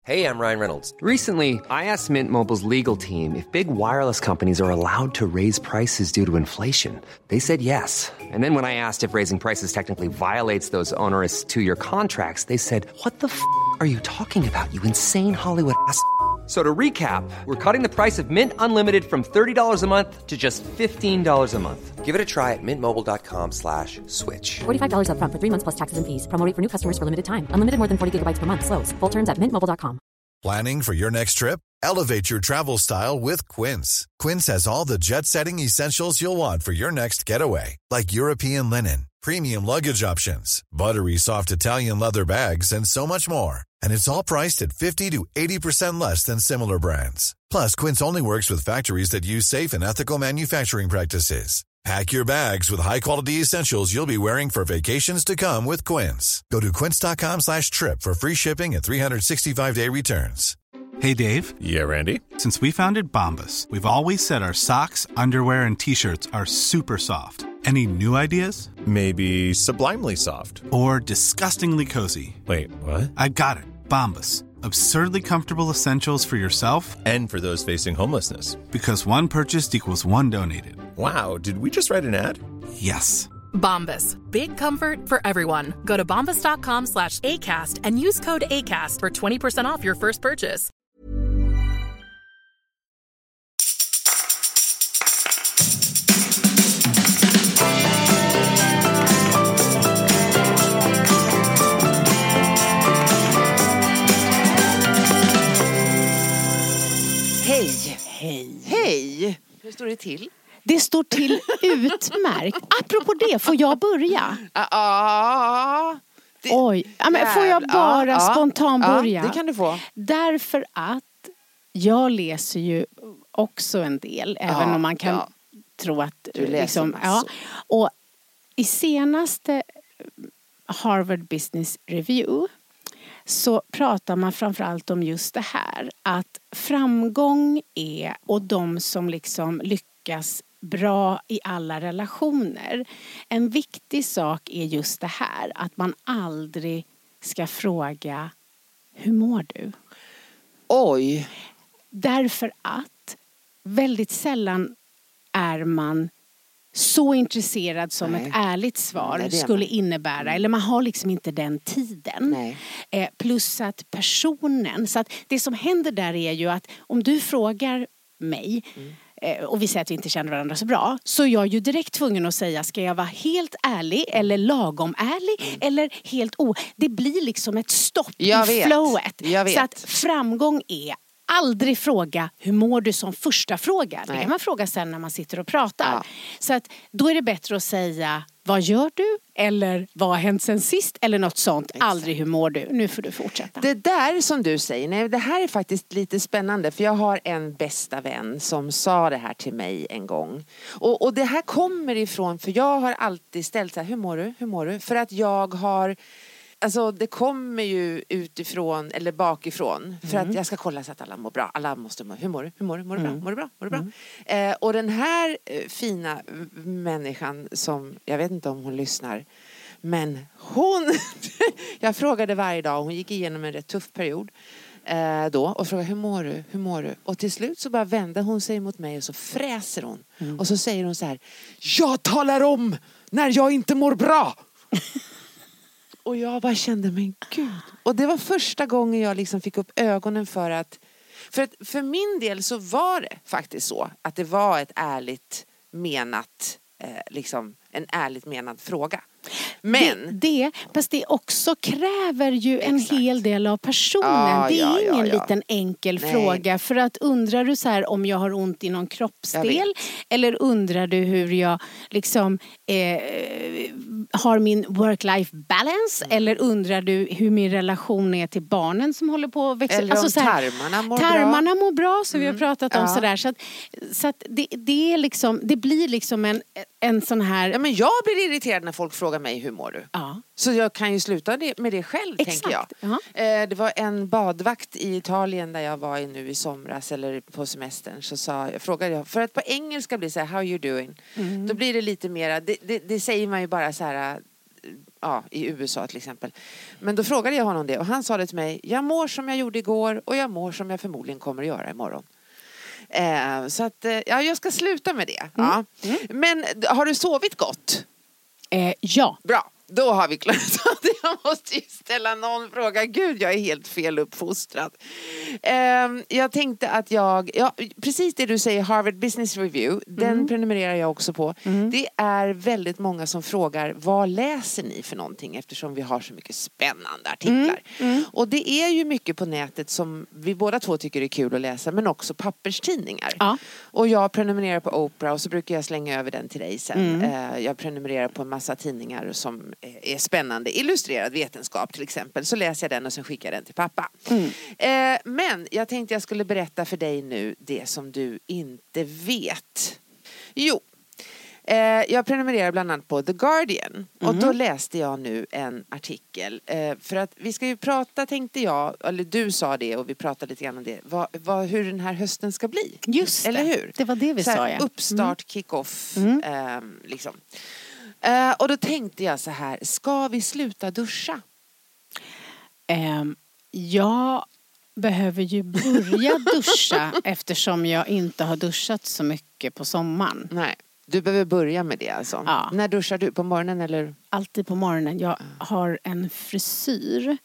Hey, I'm Ryan Reynolds. Recently, I asked Mint Mobile's legal team if big wireless companies are allowed to raise prices due to inflation. They said yes. And then when I asked if raising prices technically violates those onerous two-year contracts, they said, "What the are you talking about, you insane Hollywood ass?" So to recap, we're cutting the price of Mint Unlimited from $30 a month to just $15 a month. Give it a try at mintmobile.com/switch. $45 up front for 3 months plus taxes and fees. Promo rate for new customers for limited time. Unlimited more than 40 gigabytes per month. Slows full terms at mintmobile.com. Planning for your next trip? Elevate your travel style with Quince. Quince has all the jet-setting essentials you'll want for your next getaway, like European linen, premium luggage options, buttery soft Italian leather bags, and so much more. And it's all priced at 50 to 80% less than similar brands. Plus, Quince only works with factories that use safe and ethical manufacturing practices. Pack your bags with high-quality essentials you'll be wearing for vacations to come with Quince. Go to quince.com/trip for free shipping and 365-day returns. Hey, Dave. Yeah, Randy. Since we founded Bombas, we've always said our socks, underwear, and T-shirts are super soft. Any new ideas? Maybe sublimely soft. Or disgustingly cozy. Wait, what? I got it. Bombas. Absurdly comfortable essentials for yourself And for those facing homelessness. Because one purchased equals one donated. Wow, did we just write an ad? Yes. Bombas. Big comfort for everyone. Go to bombas.com/ACAST and use code ACAST for 20% off your first purchase. Hej! Hej. Hej! Hur står det till? Det står till utmärkt. Apropå det, får jag börja? Oj, men får jag bara spontan börja? Det kan du få. Därför att jag läser ju också en del, även om man kan tro att du läser liksom, och i senaste Harvard Business Review så pratar man framförallt om just det här, att framgång är, och de som liksom lyckas bra i alla relationer, en viktig sak är just det här, att man aldrig ska fråga hur mår du? Oj. Därför att väldigt sällan är man så intresserad som ett ärligt svar skulle innebära. Eller man har liksom inte den tiden. Plus att personen. Så att det som händer där är ju att om du frågar mig och vi säger att vi inte känner varandra så bra, så är jag ju direkt tvungen att säga, ska jag vara helt ärlig eller lagom ärlig eller helt det blir liksom ett stopp i flowet. Så att framgång är aldrig fråga hur mår du som första fråga. Det kan man fråga sen när man sitter och pratar. Så att då är det bättre att säga, vad gör du? Eller vad har hänt sen sist? Eller något sånt. Exakt. Aldrig hur mår du? Nu får du fortsätta. Det där som du säger, det här är faktiskt lite spännande. För jag har en bästa vän som sa det här till mig en gång. Och det här kommer ifrån, för jag har alltid ställt så här, hur mår du? Hur mår du? För att jag har... Alltså det kommer ju utifrån eller bakifrån för att jag ska kolla så att alla mår bra. Alla måste må. Hur mår du? Hur mår du? Mår du bra? Mår du bra? Mår du bra? Och den här fina människan som, jag vet inte om hon lyssnar, men hon, jag frågade varje dag, hon gick igenom en rätt tuff period då och frågade, hur mår du? Hur mår du? Och till slut så bara vände hon sig mot mig och så fräser hon. Och så säger hon så här, jag talar om när jag inte mår bra. Och jag bara kände, men gud. Och det var första gången jag liksom fick upp ögonen för att för min del så var det faktiskt så att det var ett ärligt menat liksom en ärligt menad fråga. Men fast det också kräver ju en hel del av personen. Det är ingen liten enkel fråga. För att undrar du så här om jag har ont i någon kroppsdel, eller undrar du hur jag liksom har min work-life balance, eller undrar du hur min relation är till barnen som håller på att växa, eller alltså, om tarmarna mår bra, så vi har pratat om sådär, så att det är liksom, det blir liksom en sån här... Ja, men jag blir irriterad när folk frågar mig hur mår du? Ja. Så jag kan ju sluta med det själv. Exakt. Tänker jag. Det var en badvakt i Italien där jag var nu i somras eller på semestern, så frågade jag, för att på engelska blir det så här, how are you doing? Då blir det lite mera, det säger man ju bara så här, i USA till exempel. Men då frågade jag honom det och han sa det till mig. Jag mår som jag gjorde igår och jag mår som jag förmodligen kommer att göra imorgon. Så att jag ska sluta med det. Ja. Men har du sovit gott? Ja. Bra. Då har vi klarat. Jag måste ju ställa någon fråga. Gud, jag är helt fel uppfostrad. Jag tänkte att precis det du säger, Harvard Business Review, den prenumererar jag också på. Det är väldigt många som frågar, vad läser ni för någonting? Eftersom vi har så mycket spännande artiklar. Och det är ju mycket på nätet som vi båda två tycker är kul att läsa, men också papperstidningar. Ja. Och jag prenumererar på Oprah och så brukar jag slänga över den till dig sen. Jag prenumererar på en massa tidningar som är spännande. Illustrerad vetenskap till exempel. Så läser jag den och sen skickar jag den till pappa. Men jag tänkte jag skulle berätta för dig nu det som du inte vet. Jo. Jag prenumererar bland annat på The Guardian. Och då läste jag nu en artikel. För att vi ska ju prata, tänkte jag. Eller du sa det och vi pratade lite grann om det. Hur den här hösten ska bli. Just det. Eller hur? Det var det vi sa, ja. Uppstart, kick-off. Liksom. Och då tänkte jag så här, ska vi sluta duscha? Jag behöver ju börja duscha eftersom jag inte har duschat så mycket på sommaren. Nej, du behöver börja med det alltså. Ja. När duschar du? På morgonen eller? Alltid på morgonen. Jag har en frisyr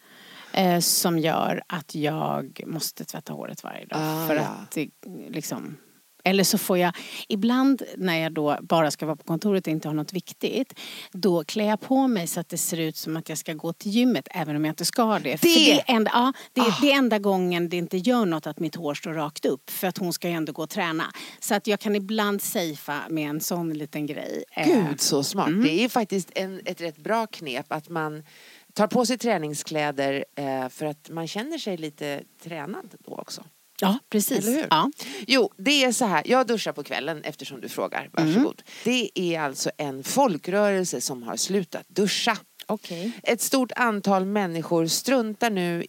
som gör att jag måste tvätta håret varje dag. För att det liksom... Eller så får jag, ibland när jag då bara ska vara på kontoret och inte har något viktigt, då klär jag på mig så att det ser ut som att jag ska gå till gymmet även om jag inte ska det. För det är enda gången det inte gör något att mitt hår står rakt upp, för att hon ska ju ändå gå och träna. Så att jag kan ibland safea med en sån liten grej. Gud, så smart. Det är faktiskt ett rätt bra knep att man tar på sig träningskläder för att man känner sig lite tränad då också. Ja, precis. Eller hur? Ja. Jo, det är så här. Jag duschar på kvällen eftersom du frågar. Varsågod. Det är alltså en folkrörelse som har slutat duscha. Okay. Ett stort antal människor struntar nu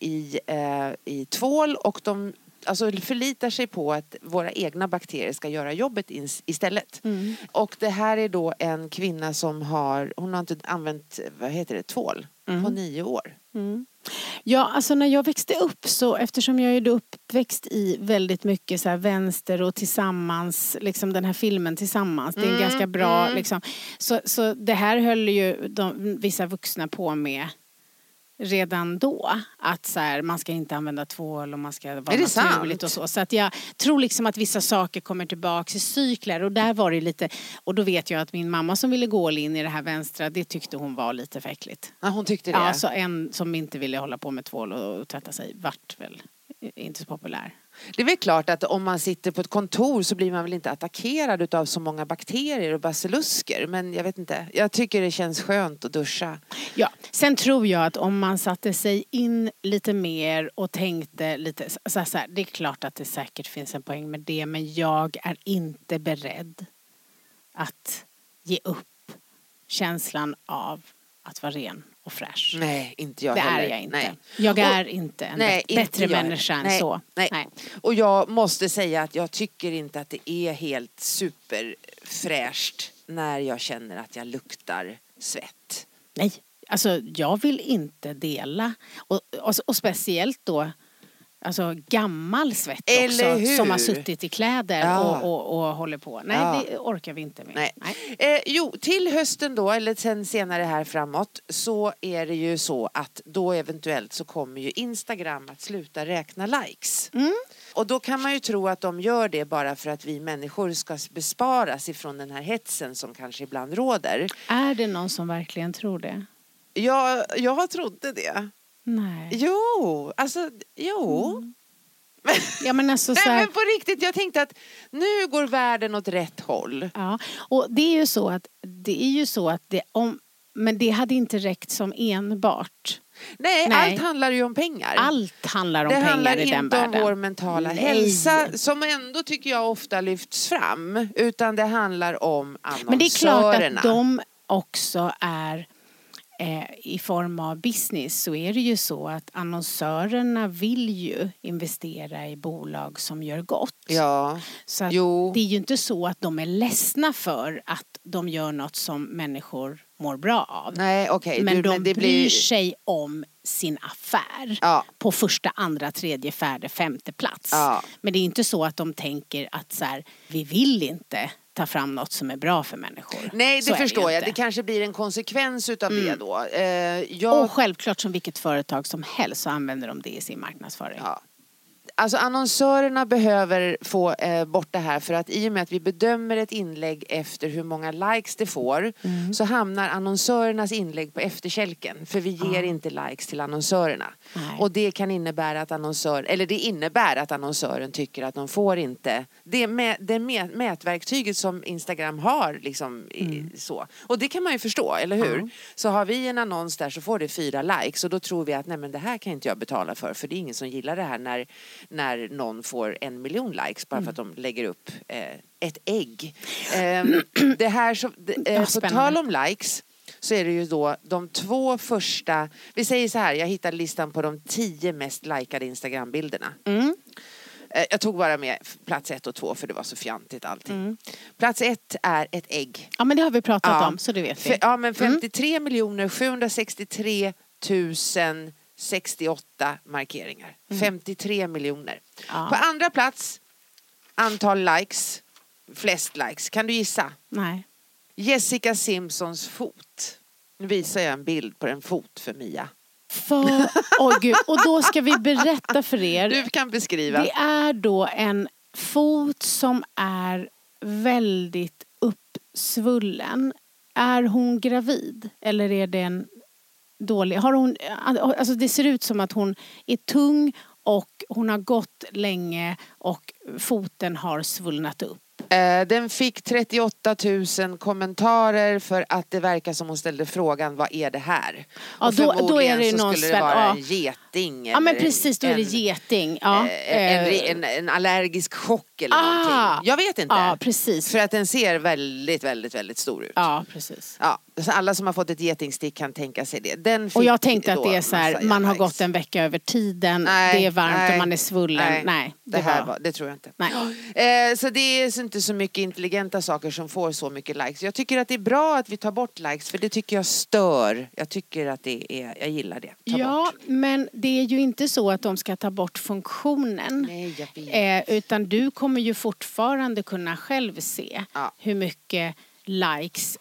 i tvål och de förlitar sig på att våra egna bakterier ska göra jobbet istället. Och det här är då en kvinna som hon har inte använt, tvål på 9 år. Ja, alltså när jag växte upp så, eftersom jag är då uppväxt i väldigt mycket så här vänster och tillsammans, liksom den här filmen Tillsammans, det är en ganska bra liksom, så det här höll ju vissa vuxna på med redan då, att så här, man ska inte använda tvål och man ska vara naturligt och så. Så att jag tror liksom att vissa saker kommer tillbaka i cykler, och där var det lite, och då vet jag att min mamma som ville gå in i det här vänstra, det tyckte hon var lite för äckligt. Ja, hon tyckte det. Ja, så en som inte ville hålla på med tvål och tvätta sig vart väl inte så populär. Det är väl klart att om man sitter på ett kontor så blir man väl inte attackerad av så många bakterier och basilusker. Men jag vet inte, jag tycker det känns skönt att duscha. Ja, sen tror jag att om man satte sig in lite mer och tänkte lite så här, det är klart att det säkert finns en poäng med det, men jag är inte beredd att ge upp känslan av att vara ren och fräsch. Nej, inte jag det heller. Det är jag inte. Nej. Jag är inte en bättre människa än så. Nej. Och jag måste säga att jag tycker inte att det är helt superfräscht när jag känner att jag luktar svett. Nej, alltså jag vill inte dela. Och speciellt då alltså gammal svett också, som har suttit i kläder och håller på. Nej, det orkar vi inte med. Nej. Jo, till hösten då, eller sen senare här framåt, så är det ju så att då eventuellt så kommer ju Instagram att sluta räkna likes. Och då kan man ju tro att de gör det bara för att vi människor ska besparas ifrån den här hetsen som kanske ibland råder. Är det någon som verkligen tror det? Jag trodde det. Nej. Jo. Ja, men alltså så här... Nej, men på riktigt, jag tänkte att nu går världen åt rätt håll. Ja, och det är ju så att men det hade inte räckt som enbart. Nej, allt handlar ju om pengar. Allt handlar om pengar i den världen. Det handlar inte om vår mentala hälsa, som ändå tycker jag ofta lyfts fram, utan det handlar om annonsörerna. Men det är klart att de också är i form av business, så är det ju så att annonsörerna vill ju investera i bolag som gör gott. Ja. Så att det är ju inte så att de är ledsna för att de gör något som människor mår bra av. Nej, okej. Men de bryr sig om sin affär på första, andra, tredje, fjärde, femte plats. Ja. Men det är inte så att de tänker att så här, vi vill inte ta fram något som är bra för människor. Nej, det förstår jag. Det kanske blir en konsekvens utav det då. Och självklart som vilket företag som helst så använder de det i sin marknadsföring. Ja. Alltså annonsörerna behöver få bort det här för att i och med att vi bedömer ett inlägg efter hur många likes det får så hamnar annonsörernas inlägg på efterkälken för vi ger inte likes till annonsörerna. Nej. Och det kan innebära att annonsören tycker att de får inte det mätverktyget som Instagram har liksom så. Och det kan man ju förstå, eller hur? Så har vi en annons där så får det 4 likes och då tror vi att nej men det här kan inte jag betala för det är ingen som gillar det här när någon får 1 miljon likes bara för att de lägger upp ett ägg. Det här på tal om likes så är det ju då de 2 första, vi säger så här, jag hittade listan på de 10 mest likade Instagram-bilderna. Jag tog bara med plats 1 och 2 för det var så fjantigt allting. Plats 1 är ett ägg. Ja men det har vi pratat om så det vet vi. Ja men 53 763 068 markeringar. 53 miljoner. Ja. På andra plats antal likes, flest likes. Kan du gissa? Nej. Jessica Simpsons fot. Nu visar jag en bild på en fot för Mia. Gud. Och då ska vi berätta för er. Du kan beskriva. Det är då en fot som är väldigt uppsvullen. Är hon gravid? Eller är det en dålig? Alltså det ser ut som att hon är tung och hon har gått länge och foten har svullnat upp. Den fick 38 000 kommentarer för att det verkar som hon ställde frågan, vad är det här? Ja, och då är det någon skulle det vara en geting. Ja men precis, då är det geting. Ja. En allergisk chock eller någonting. Jag vet inte. Ja, precis. För att den ser väldigt, väldigt, väldigt stor ut. Ja, precis. Ja, så alla som har fått ett getingstick kan tänka sig det. Och jag tänkte att det är så här, man har gått en vecka över tiden, det är varmt och man är svullen. Nej, det tror jag inte. Nej. Så det är inte så mycket intelligenta saker som får så mycket likes. Jag tycker att det är bra att vi tar bort likes för det tycker jag stör. Jag tycker att jag gillar det. Ja, men det är ju inte så att de ska ta bort funktionen. Nej, jag vet. Utan du kommer ju fortfarande kunna själv se hur mycket likes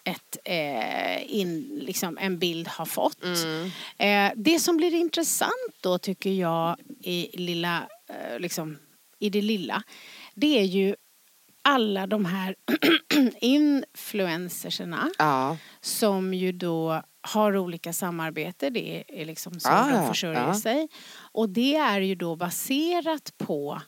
en bild har fått. Det som blir intressant då tycker jag i det lilla, det är ju alla de här influencerserna som ju då har olika samarbete. Det är liksom så de försörjer sig. Och det är ju då baserat på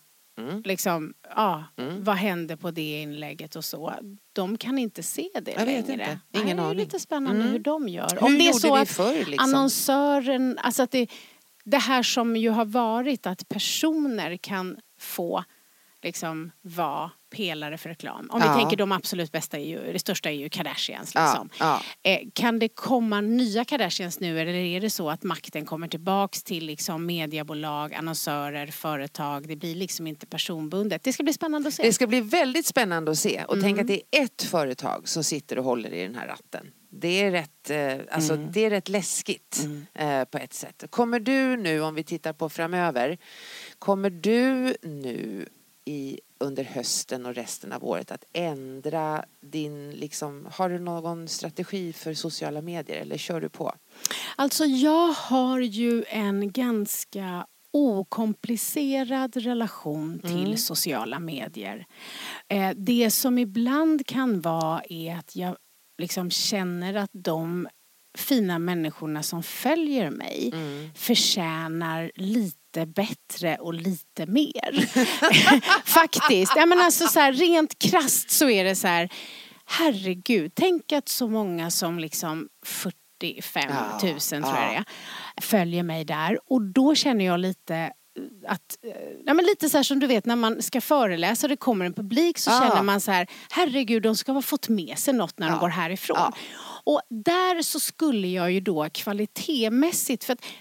vad händer på det inlägget och så. De kan inte se det längre. Vet inte. Ingen aning. Det är lite spännande hur de gör. Hur om det är gjorde så vi att förr, liksom? Annonsören, alltså att det här som ju har varit att personer kan få liksom vara pelare för reklam. Om vi tänker de absolut bästa det största är ju Kardashians liksom. Kan det komma nya Kardashians nu eller är det så att makten kommer tillbaks till liksom mediebolag, annonsörer, företag, det blir liksom inte personbundet. Det ska bli spännande att se. Det ska bli väldigt spännande att se och tänk att det är ett företag som sitter och håller i den här ratten. Det är rätt läskigt på ett sätt. Kommer du nu, om vi tittar på framöver, kommer du nu under hösten och resten av året att ändra har du någon strategi för sociala medier eller kör du på? Alltså jag har ju en ganska okomplicerad relation till sociala medier. Det som ibland kan vara är att jag liksom känner att de fina människorna som följer mig förtjänar lite bättre och lite mer. Faktiskt. Jag menar alltså så här, rent krasst så är det så här, herregud, tänk att så många som liksom 45 000 tror jag det är, följer mig där. Och då känner jag lite att, lite så här som du vet när man ska föreläsa och det kommer en publik så känner man så här, herregud, de ska ha fått med sig något när de går härifrån. Och där så skulle jag ju då kvalitetsmässigt, för att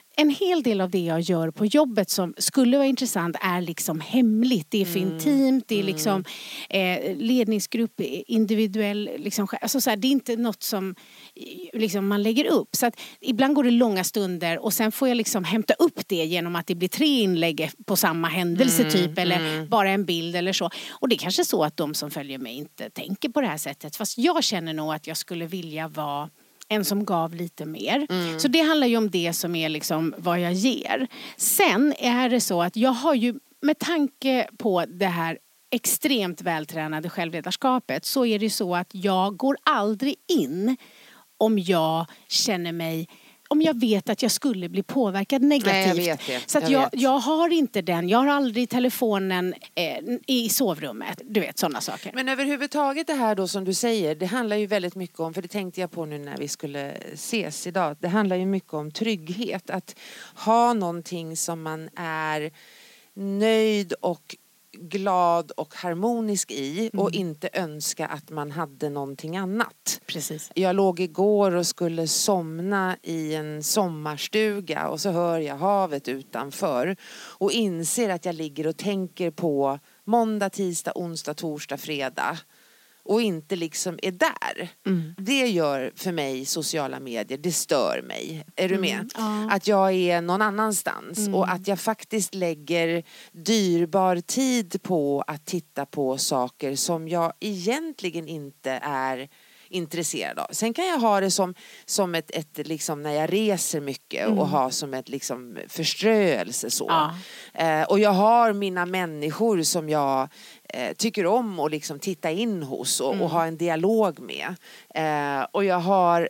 en hel del av det jag gör på jobbet som skulle vara intressant är liksom hemligt. Det är för intimt, det är liksom ledningsgrupp, individuell liksom, alltså så här, det är inte något som liksom man lägger upp. Så att ibland går det långa stunder och sen får jag liksom hämta upp det genom att det blir 3 inlägg på samma händelse typ eller bara en bild eller så. Och det är kanske så att de som följer mig inte tänker på det här sättet. Fast jag känner nog att jag skulle vilja vara en som gav lite mer. Så det handlar ju om det som är liksom vad jag ger. Sen är det så att jag har ju med tanke på det här extremt vältränade självledarskapet så är det så att jag går aldrig in om jag känner mig, om jag vet att jag skulle bli påverkad negativt. Nej, jag vet det. Så att jag har inte den. Jag har aldrig telefonen i sovrummet. Du vet, sådana saker. Men överhuvudtaget det här då som du säger, det handlar ju väldigt mycket om, för det tänkte jag på nu när vi skulle ses idag. Det handlar ju mycket om trygghet. Att ha någonting som man är nöjd och glad och harmonisk i och inte önska att man hade någonting annat. Precis. Jag låg igår och skulle somna i en sommarstuga och så hör jag havet utanför och inser att jag ligger och tänker på måndag, tisdag, onsdag, torsdag, fredag och inte liksom är där. Det gör för mig sociala medier, det stör mig. Är du med? Att jag är någon annanstans och att jag faktiskt lägger dyrbar tid på att titta på saker som jag egentligen inte är intresserad av. Sen kan jag ha det som ett liksom när jag reser mycket och ha som ett liksom förströelse så. Och jag har mina människor som jag tycker om och liksom titta in hos och ha en dialog med. Och jag har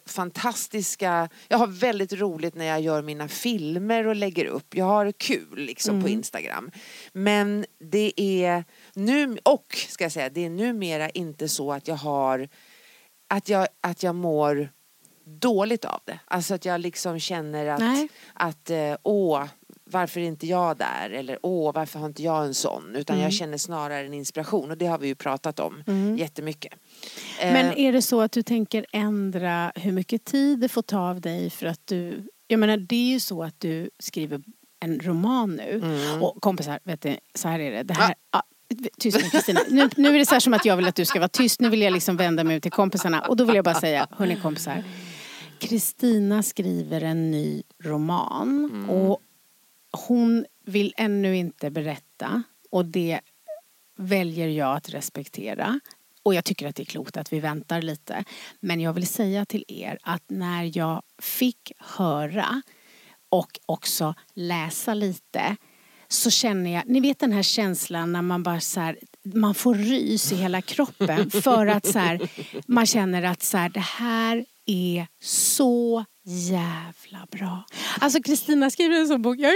jag har väldigt roligt när jag gör mina filmer och lägger upp. Jag har kul liksom på Instagram. Men det är nu, och ska jag säga, det är numera inte så att jag har att jag mår dåligt av det. Alltså att jag liksom känner att varför är inte jag där? Eller varför har inte jag en sån? Utan jag känner snarare en inspiration. Och det har vi ju pratat om jättemycket. Men är det så att du tänker ändra hur mycket tid det får ta av dig för att du... Jag menar, det är ju så att du skriver en roman nu. Och kompisar, vet du, så här är det. Det här... Tyst nu, Kristina. Nu är det så här som att jag vill att du ska vara tyst. Nu vill jag liksom vända mig ut till kompisarna. Och då vill jag bara säga, hörni kompisar. Kristina skriver en ny roman. Och hon vill ännu inte berätta. Och det väljer jag att respektera. Och jag tycker att det är klokt att vi väntar lite. Men jag vill säga till er att när jag fick höra och också läsa lite, så känner jag, ni vet den här känslan när man bara så här, man får rys i hela kroppen för att så här, man känner att så här, det här är så jävla bra. Alltså Kristina skriver en sån bok. Jag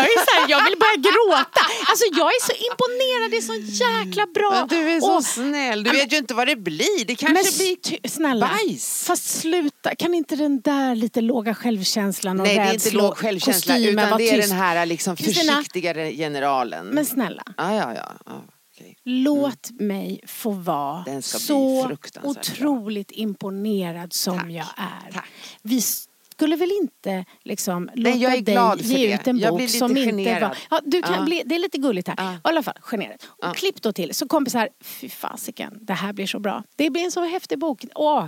vill börja gråta. Alltså jag är så imponerad. Det är så jäkla bra. Men du är så snäll. Du vet ju inte vad det blir. Det kanske blir snälla, bajs. Fast sluta. Kan inte den där lite låga självkänslan och nej, det är inte låg självkänsla utan det är tyst. Den här liksom försiktigare generalen. Men snälla. Ja. Okay. Låt mig få vara så otroligt imponerad som jag är. Tack. Vi skulle väl inte liksom låta dig ge ut en bok som inte var... Ja, du kan bli, det är lite gulligt här. I alla fall, generad. Och klipp då till. Så kompisar, fy fasiken, det här blir så bra. Det blir en så häftig bok.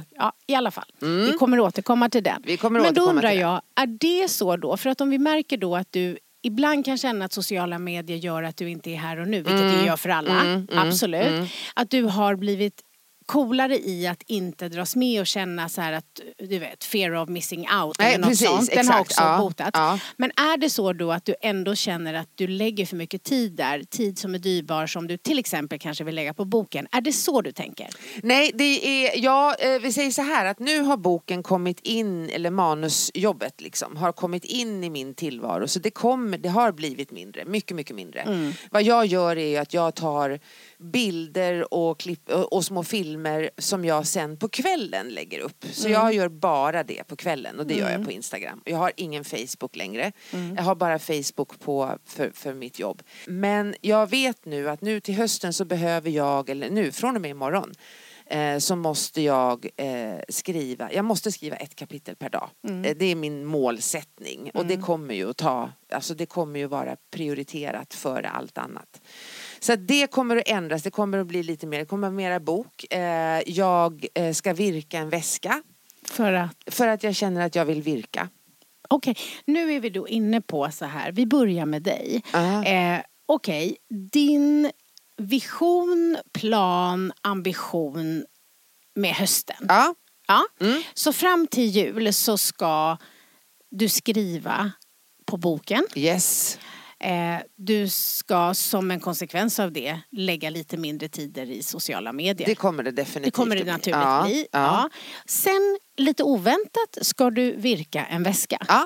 I alla fall. Vi kommer återkomma till den. Men då undrar jag, är det så då? För att om vi märker då att du ibland kan känna att sociala medier gör att du inte är här och nu, vilket det gör för alla. Absolut. Att du har blivit coolare i att inte dras med och känna så här att du vet, fear of missing out eller något sånt. Den har också botats. Men är det så då att du ändå känner att du lägger för mycket tid där, tid som är dyrbar som du till exempel kanske vill lägga på boken. Är det så du tänker? Nej, det är, vi säger så här att nu har boken kommit in, eller manusjobbet liksom, har kommit in i min tillvaro. Så det har blivit mindre, mycket, mycket mindre. Vad jag gör är att jag tar bilder och klipp och små filmer som jag sen på kvällen lägger upp. Så jag gör bara det på kvällen och det gör jag på Instagram. Jag har ingen Facebook längre. Jag har bara Facebook för mitt jobb. Men jag vet nu att nu till hösten så behöver jag, eller nu från och med imorgon, så måste jag skriva 1 kapitel per dag. Det är min målsättning. Och det kommer ju det kommer ju vara prioriterat före allt annat. Så det kommer att ändras, det kommer att bli lite mer, det kommer att vara mera bok. Jag ska virka en väska. För att jag känner att jag vill virka. Okej, nu är vi då inne på så här, vi börjar med dig. Okej, din vision, plan, ambition med hösten. Ja. Så fram till jul så ska du skriva på boken. Yes. Du ska som en konsekvens av det lägga lite mindre tider i sociala medier. Det kommer det definitivt. Det kommer det naturligt bli. Ja. Sen lite oväntat ska du virka en väska. Ja.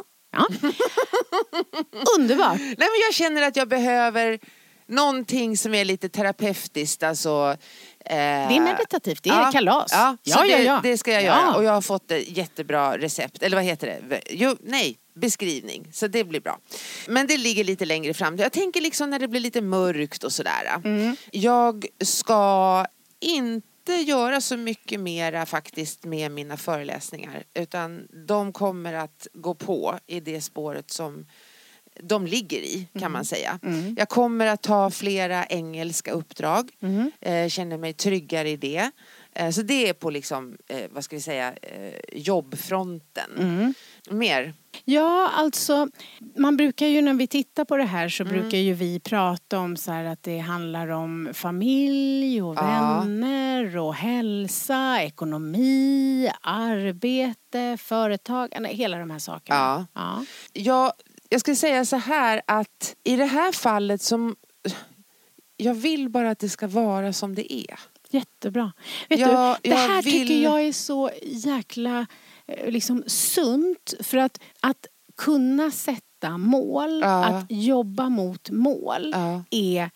Underbart. Nej, men jag känner att jag behöver någonting som är lite terapeutiskt. Alltså, det är meditativt, det är kalas. Ja, det ska jag göra. Och jag har fått ett jättebra recept. Eller vad heter det? Beskrivning. Så det blir bra. Men det ligger lite längre fram. Jag tänker liksom när det blir lite mörkt och sådär. Jag ska inte göra så mycket mera faktiskt med mina föreläsningar. Utan de kommer att gå på i det spåret som de ligger i, kan man säga. Jag kommer att ta flera engelska uppdrag. Känner mig tryggare i det. Så det är på liksom, vad ska vi säga, jobbfronten. Mer? Ja, alltså man brukar ju när vi tittar på det här så brukar ju vi prata om så här att det handlar om familj och vänner och hälsa, ekonomi, arbete, företag, hela de här sakerna. Jag ska säga så här att i det här fallet som jag vill bara att det ska vara som det är. Jättebra. Vet du, det här tycker jag är så jäkla liksom sunt för att kunna sätta mål, att jobba mot mål är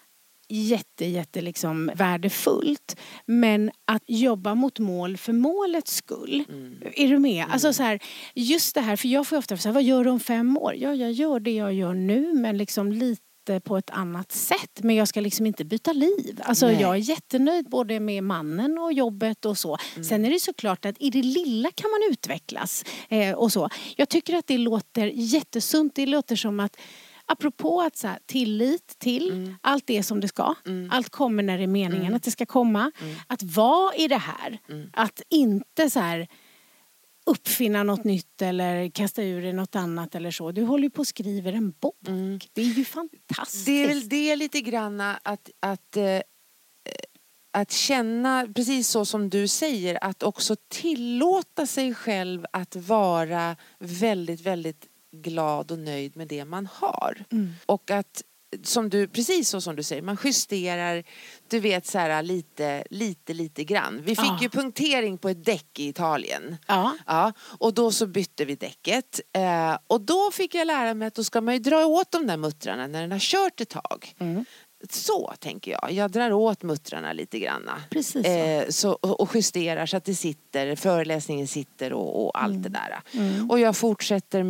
jätte liksom värdefullt, men att jobba mot mål för målets skull. Är du med? Alltså så här, just det här, för jag får ofta säga, vad gör du om 5 år? Ja, jag gör det jag gör nu, men liksom lite på ett annat sätt, men jag ska liksom inte byta liv. Alltså jag är jättenöjd både med mannen och jobbet och så. Sen är det såklart att i det lilla kan man utvecklas och så. Jag tycker att det låter jättesunt. Det låter som att apropå att så här, tillit till allt det som det ska. Allt kommer när det är meningen att det ska komma. Att vara i det här. Att inte så här uppfinna något nytt eller kasta ur i något annat eller så. Du håller ju på att skriva en bok. Det är ju fantastiskt. Det är väl det lite grann att känna, precis så som du säger, att också tillåta sig själv att vara väldigt, väldigt glad och nöjd med det man har. Och att precis så som du säger, man justerar, du vet så här lite grann. Vi fick ju punktering på ett däck i Italien. Och då så bytte vi däcket. Och då fick jag lära mig att då ska man ju dra åt de där muttrarna när den har kört ett tag. Så tänker jag. Jag drar åt muttrarna lite granna. Precis så. Och justerar så att det sitter, föreläsningen sitter och allt det där. Och jag fortsätter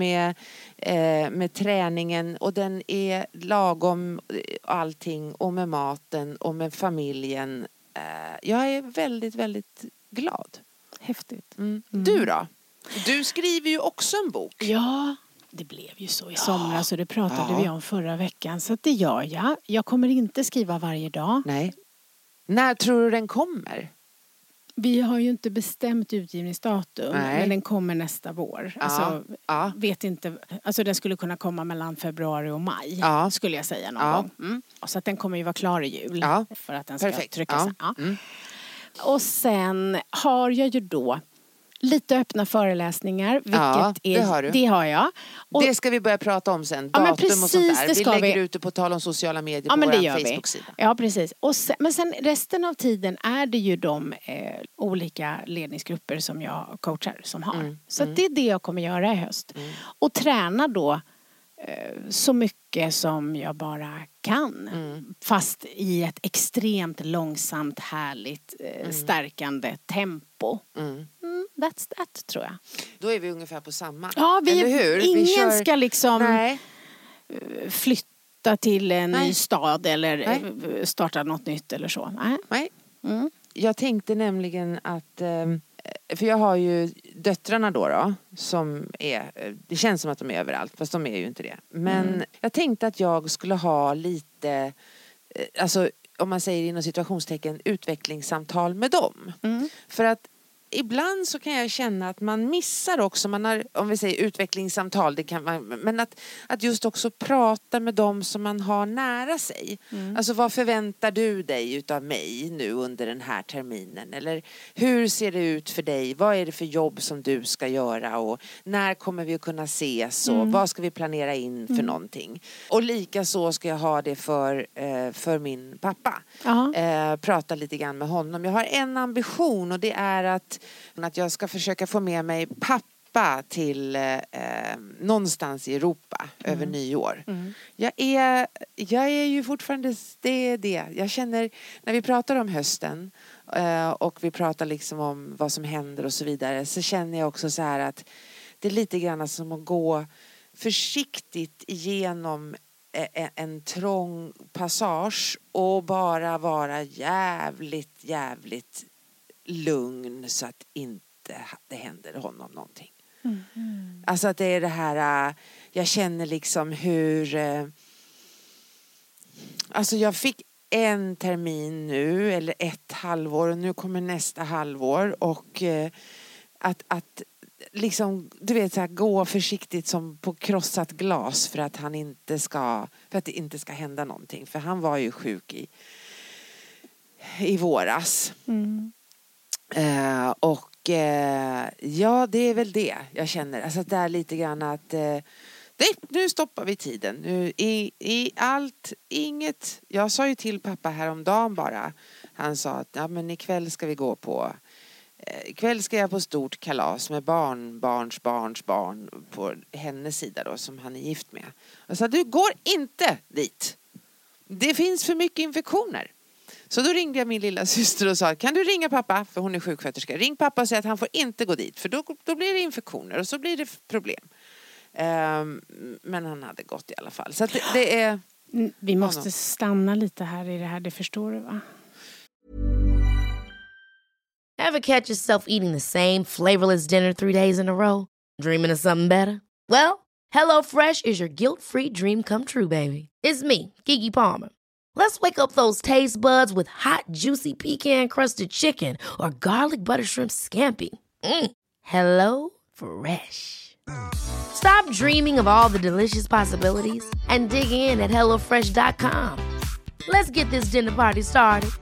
med träningen och den är lagom allting, och med maten och med familjen. Jag är väldigt, väldigt glad. Häftigt. Du då? Du skriver ju också en bok. Ja, det blev ju så i somras och det pratade vi om förra veckan. Så att det gör jag. Jag kommer inte skriva varje dag. Nej. När tror du den kommer? Vi har ju inte bestämt utgivningsdatum. Men den kommer nästa vår. Alltså, vet inte. Alltså den skulle kunna komma mellan februari och maj. Skulle jag säga någon gång. Så att den kommer ju vara klar i jul. För att den ska tryckas. Och sen har jag ju då lite öppna föreläsningar. Vilket det har jag. Och det ska vi börja prata om sen. Datum och sånt där. Vi lägger ut det på tal om sociala medier på vår Facebook-sida. Ja, precis. Men sen resten av tiden är det ju de olika ledningsgrupper som jag coachar som har. Så det är det jag kommer göra i höst. Och träna då så mycket som jag bara kan. Fast i ett extremt långsamt, härligt, stärkande tempo. That's that, tror jag. Då är vi ungefär på samma. Ja, eller hur? Ingen ska liksom flytta till en ny stad eller starta något nytt eller så. Nej. Jag tänkte nämligen att, för jag har ju döttrarna då som är, det känns som att de är överallt, fast de är ju inte det. Men jag tänkte att jag skulle ha lite, alltså om man säger inom situationstecken, utvecklingssamtal med dem. För att ibland så kan jag känna att man missar också, man har, om vi säger utvecklingssamtal, det kan man, men att just också prata med dem som man har nära sig. Alltså vad förväntar du dig utav mig nu under den här terminen? Eller hur ser det ut för dig? Vad är det för jobb som du ska göra? Och när kommer vi att kunna ses? Och vad ska vi planera in för någonting? Och lika så ska jag ha det för min pappa. Prata lite grann med honom. Jag har en ambition, och det är att jag ska försöka få med mig pappa till någonstans i Europa över nyår. Jag är ju fortfarande det. Jag känner, när vi pratar om hösten och vi pratar liksom om vad som händer och så vidare, så känner jag också så här att det är lite grann som att gå försiktigt igenom en trång passage och bara vara jävligt lugn så att inte det händer honom någonting. Alltså att det är det här, jag känner liksom hur, alltså jag fick en termin nu, eller ett halvår, och nu kommer nästa halvår, och att liksom, du vet, så här, gå försiktigt som på krossat glas för att det inte ska hända någonting, för han var ju sjuk i våras. Ja, det är väl det jag känner. Alltså det är lite grann att nu stoppar vi tiden. Nu i allt, inget. Jag sa ju till pappa häromdagen bara. Han sa att ja, men ikväll ska vi gå på, ikväll ska jag på stort kalas med barns barn på hennes sida då, som han är gift med. Och sa, du går inte dit. Det finns för mycket infektioner. Så då ringde jag min lilla syster och sa, kan du ringa pappa? För hon är sjuksköterska. Ring pappa och säg att han får inte gå dit. För då blir det infektioner och så blir det problem. Men han hade gått i alla fall. Så att det är... Vi måste stanna lite här i det här, det förstår du va? Ever catch yourself eating the same flavorless dinner 3 days in a row? Dreaming of something better? Well, HelloFresh is your guilt-free dream come true, baby. It's me, Keke Palmer. Let's wake up those taste buds with hot, juicy pecan-crusted chicken or garlic butter shrimp scampi. Hello Fresh. Stop dreaming of all the delicious possibilities and dig in at HelloFresh.com. Let's get this dinner party started.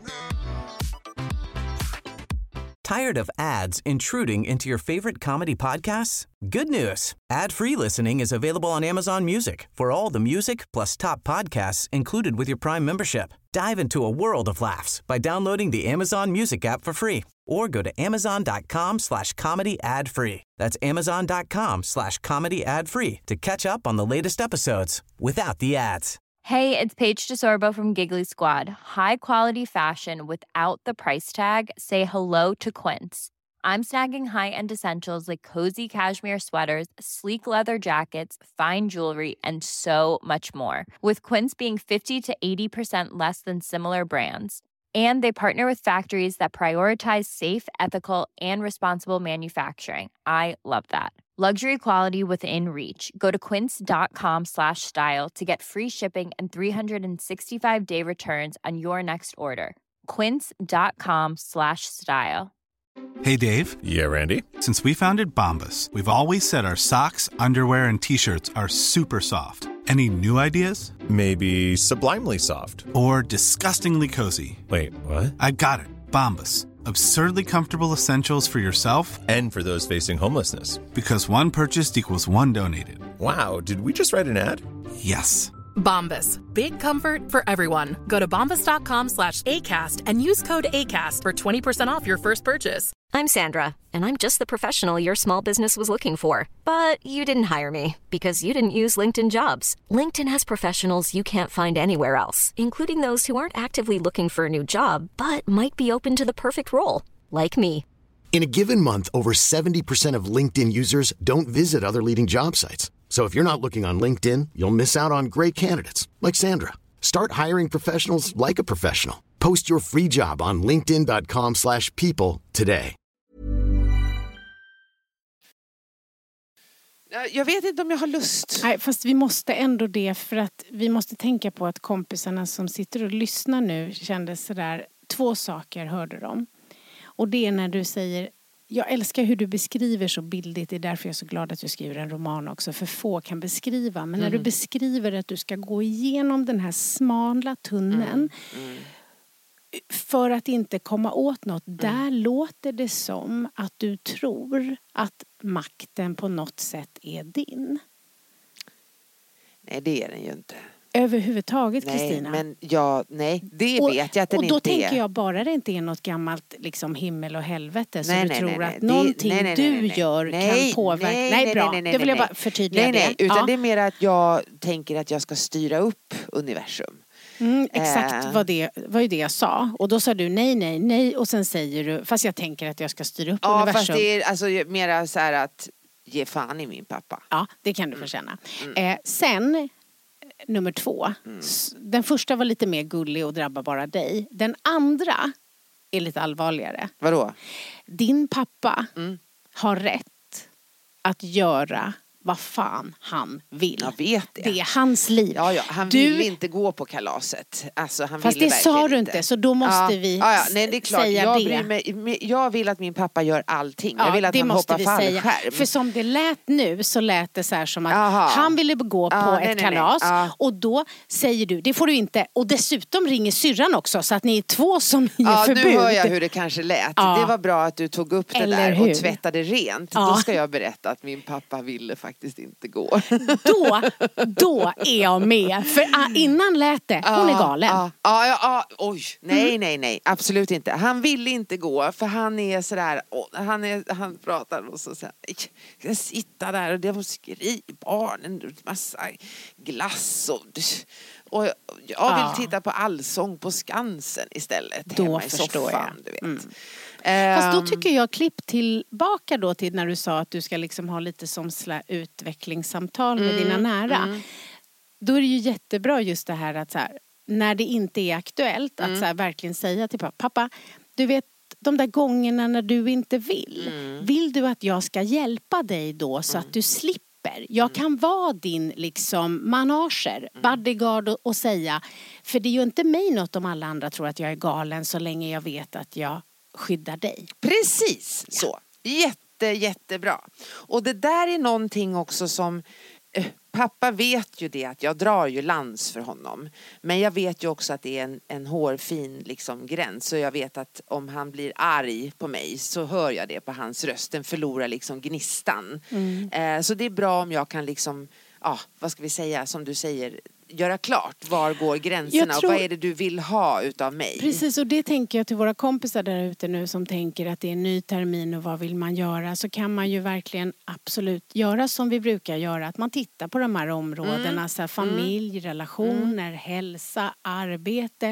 Tired of ads intruding into your favorite comedy podcasts? Good news. Ad-free listening is available on Amazon Music for all the music plus top podcasts included with your Prime membership. Dive into a world of laughs by downloading the Amazon Music app for free or go to amazon.com/comedy ad-free. That's amazon.com/comedy ad-free to catch up on the latest episodes without the ads. Hey, it's Paige DeSorbo from Giggly Squad. High quality fashion without the price tag. Say hello to Quince. I'm snagging high-end essentials like cozy cashmere sweaters, sleek leather jackets, fine jewelry, and so much more. With Quince being 50 to 80% less than similar brands. And they partner with factories that prioritize safe, ethical, and responsible manufacturing. I love that. Luxury quality within reach. Go to quince.com/style to get free shipping and 365-day returns on your next order. Quince.com/style. Hey, Dave. Yeah, Randy. Since we founded Bombas, we've always said our socks, underwear, and T-shirts are super soft. Any new ideas? Maybe sublimely soft. Or disgustingly cozy. Wait, what? I got it. Bombas. Absurdly comfortable essentials for yourself and for those facing homelessness. Because one purchased equals one donated. Wow, did we just write an ad? Yes. Bombas. Big comfort for everyone. Go to bombas.com/ACAST and use code ACAST for 20% off your first purchase. I'm Sandra, and I'm just the professional your small business was looking for. But you didn't hire me because you didn't use LinkedIn Jobs. LinkedIn has professionals you can't find anywhere else, including those who aren't actively looking for a new job, but might be open to the perfect role, like me. In a given month, over 70% of LinkedIn users don't visit other leading job sites. So if you're not looking on LinkedIn, you'll miss out on great candidates like Sandra. Start hiring professionals like a professional. Post your free job on linkedin.com/people today. Jag vet inte om jag har lust. Nej, fast vi måste ändå det, för att vi måste tänka på att kompisarna som sitter och lyssnar nu kände sådär, 2 saker hörde de. Och det är när du säger, jag älskar hur du beskriver så bildigt, det är därför jag är så glad att du skriver en roman också, för få kan beskriva. Men när du beskriver att du ska gå igenom den här smala tunneln för att inte komma åt något, där låter det som att du tror att makten på något sätt är din. Nej, det är den ju inte. Överhuvudtaget, Kristina. Men det vet jag att den inte är. Och då tänker jag bara det inte är något gammalt liksom himmel och helvete så du tror att någonting du gör kan påverka. Nej, bra. Det vill jag bara förtydliga det. Utan det är mer att jag tänker att jag ska styra upp universum. Exakt var ju det jag sa. Och då sa du nej och sen säger du, fast jag tänker att jag ska styra upp universum. Ja, fast det är alltså mera så här att ge fan i min pappa. Ja, det kan du få känna. Sen nummer 2. Den första var lite mer gullig och drabbar bara dig. Den andra är lite allvarligare. Vadå? Din pappa har rätt att göra vad fan han vill. Jag vet det. Det är hans liv. Ja, han vill inte gå på kalaset. Alltså, han fast det sa du inte, så då måste vi nej, det är klart. säga jag vill att min pappa gör allting. Jag vill att han hoppar fallskärm. För som det lät nu så lät det så här som att han ville gå på ett kalas. Och då säger du, det får du inte. Och dessutom ringer syrran också, så att ni är 2 som ger förbud. Nu hör jag hur det kanske lät. Det var bra att du tog upp det där och tvättade rent. Då ska jag berätta att min pappa ville faktiskt inte gå. Då är jag med. För innan lät det, hon är galen. Oj, nej, absolut inte. Han vill inte gå, för han är sådär, han pratar och så här, jag ska sitta där och det var skrivbarnen, massa glass och jag vill titta på Allsång på Skansen istället. Då hemma förstår i soffan, jag. Du vet. Fast då tycker jag klipp tillbaka då till när du sa att du ska liksom ha lite som utvecklingssamtal med dina nära. Då är det ju jättebra just det här att så här, när det inte är aktuellt att så här, verkligen säga till pappa, du vet de där gångerna när du inte vill du att jag ska hjälpa dig då så att du slipper? Jag kan vara din liksom manager, bodyguard och säga, för det är ju inte mig något om alla andra tror att jag är galen så länge jag vet att jag skyddar dig. Precis så. Jättebra. Och det där är någonting också som pappa vet ju det, att jag drar ju lans för honom. Men jag vet ju också att det är en hårfin liksom gräns. Så jag vet att om han blir arg på mig så hör jag det på hans röst. Den förlorar liksom gnistan. Så det är bra om jag kan liksom, vad ska vi säga, som du säger, göra klart var går gränserna och vad är det du vill ha utav mig. Precis, och det tänker jag till våra kompisar där ute nu som tänker att det är en ny termin och vad vill man göra, så kan man ju verkligen absolut göra som vi brukar göra, att man tittar på de här områdena, så här, familj, relationer, hälsa, arbete,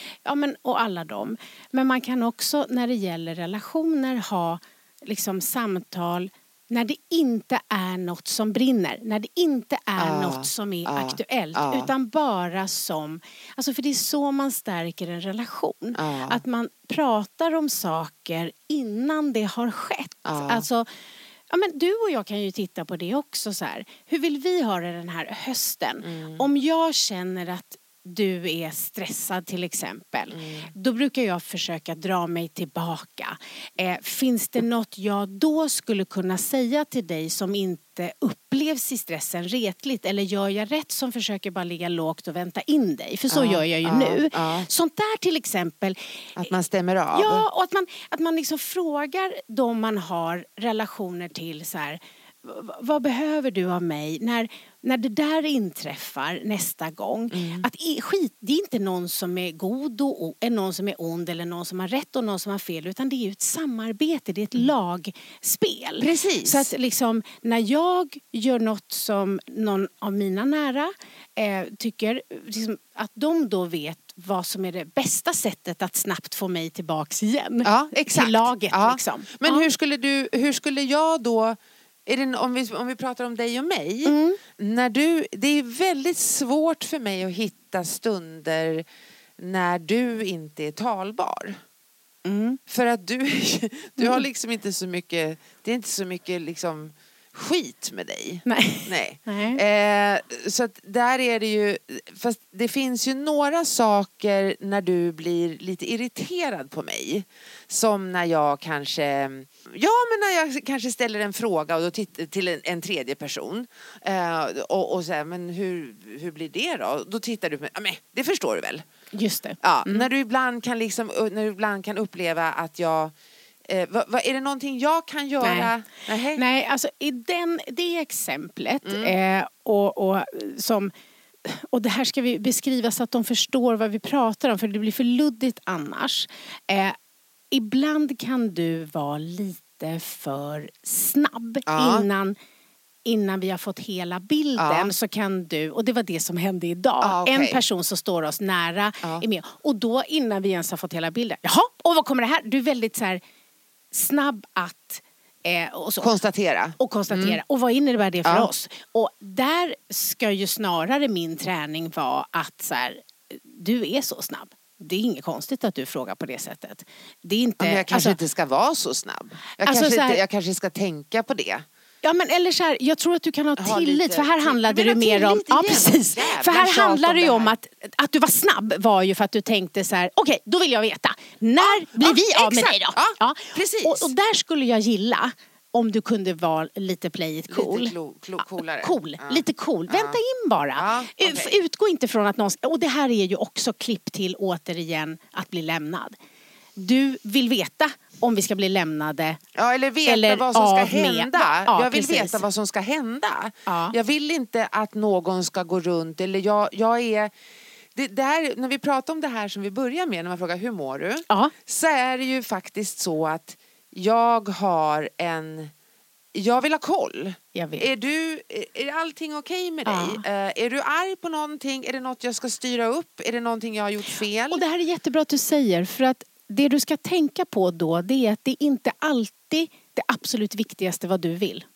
och alla dem. Men man kan också när det gäller relationer ha liksom samtal när det inte är något som brinner, när det inte är något som är aktuellt, utan bara som, alltså för det är så man stärker en relation, att man pratar om saker innan det har skett. Alltså, men du och jag kan ju titta på det också så här. Hur vill vi ha det den här hösten? Om jag känner att du är stressad till exempel, då brukar jag försöka dra mig tillbaka. Finns det något jag då skulle kunna säga till dig som inte upplevs i stressen retligt? Eller gör jag rätt som försöker bara ligga lågt och vänta in dig? För så gör jag ju nu. Sånt där till exempel. Att man stämmer av. Ja, och att man liksom frågar de man har relationer till så här, vad behöver du av mig när det där inträffar nästa gång? Att det är inte någon som är god och någon som är ond, eller någon som har rätt och någon som har fel, utan det är ju ett samarbete, det är ett lagspel. Precis. Så att liksom, när jag gör något som någon av mina nära tycker liksom, att de då vet vad som är det bästa sättet att snabbt få mig tillbaks igen. Ja, exakt. Till laget liksom. Men hur skulle jag då, om vi pratar om dig och mig, det är väldigt svårt för mig att hitta stunder när du inte är talbar. För att du har liksom inte så mycket, det är inte så mycket liksom skit med dig. Nej. Så att där är det ju, fast det finns ju några saker när du blir lite irriterad på mig. Som när jag kanske, när jag kanske ställer en fråga och då till en tredje person. Och så här, men hur blir det då? Då tittar du på mig, men det förstår du väl? Just det. Ja, när du ibland kan uppleva att jag är det någonting jag kan göra? Nej, alltså i det exemplet och det här ska vi beskriva så att de förstår vad vi pratar om, för det blir för luddigt annars. Ibland kan du vara lite för snabb innan vi har fått hela bilden, så kan du, och det var det som hände idag. En person som står oss nära är med, och då innan vi ens har fått hela bilden, och vad kommer det här? Du är väldigt så här snabb att och så. Konstatera. Och vad innebär det för oss? Och där ska ju snarare min träning vara att så här, du är så snabb. Det är inget konstigt att du frågar på det sättet. Det är inte, men jag kanske inte ska vara så snabb. Jag kanske ska tänka på det. Ja, men eller så här, jag tror att du kan ha tillit, för här handlade det mer om, precis. För här handlar det ju om att du var snabb var ju för att du tänkte så här, okej, då vill jag veta. När blir vi av med dig då? Ja, precis. Och där skulle jag gilla om du kunde vara lite play it cool. Lite coolare. Lite cool. Vänta in bara. Utgå inte från att någon, och det här är ju också klipp till återigen att bli lämnad. Du vill veta om vi ska bli lämnade. Ja, eller veta vad som ska hända. Jag vill precis. veta vad som ska hända. Jag vill inte att någon ska gå runt. Eller jag är... där, när vi pratar om det här som vi börjar med, när man frågar hur mår du? Så är det ju faktiskt så att jag vill ha koll. Är allting okej med dig? Är du arg på någonting? Är det något jag ska styra upp? Är det någonting jag har gjort fel? Och det här är jättebra att du säger, för att det du ska tänka på då, det är att det inte alltid det absolut viktigaste vad du vill.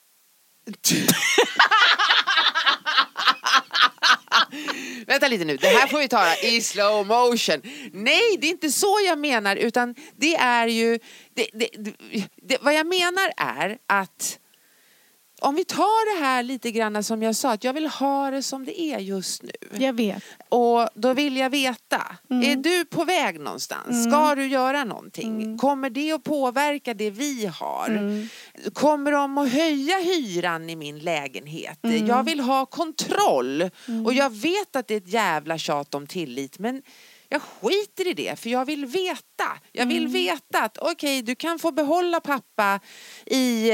Vänta lite nu, det här får vi ta i slow motion. Nej, det är inte så jag menar, utan det är ju vad jag menar är att om vi tar det här lite grann som jag sa, att jag vill ha det som det är just nu. Jag vet. Och då vill jag veta, är du på väg någonstans? Ska du göra någonting? Kommer det att påverka det vi har? Kommer de att höja hyran i min lägenhet? Jag vill ha kontroll. Och jag vet att det är ett jävla tjat om tillit, men jag skiter i det, för jag vill veta. Jag vill veta att okej, du kan få behålla pappa i